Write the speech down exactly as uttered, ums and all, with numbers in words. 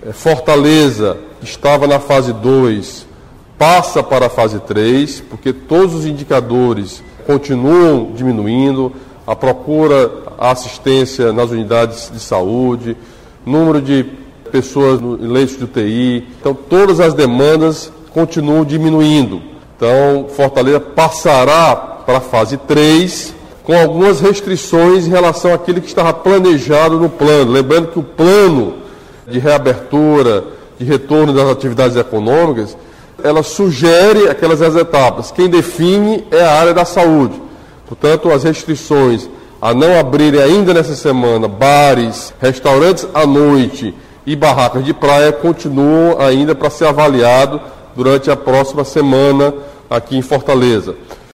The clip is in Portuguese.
Fortaleza, que estava na fase dois, passa para a fase três, porque todos os indicadores continuam diminuindo, a procura, a assistência nas unidades de saúde, número de pessoas em leitos de U T I, então todas as demandas continuam diminuindo. Então, Fortaleza passará para a fase três, com algumas restrições em relação àquilo que estava planejado no plano. Lembrando que o plano de reabertura, de retorno das atividades econômicas, ela sugere aquelas etapas. Quem define é a área da saúde. Portanto, as restrições a não abrirem ainda nessa semana bares, restaurantes à noite e barracas de praia continuam ainda para ser avaliado durante a próxima semana aqui em Fortaleza.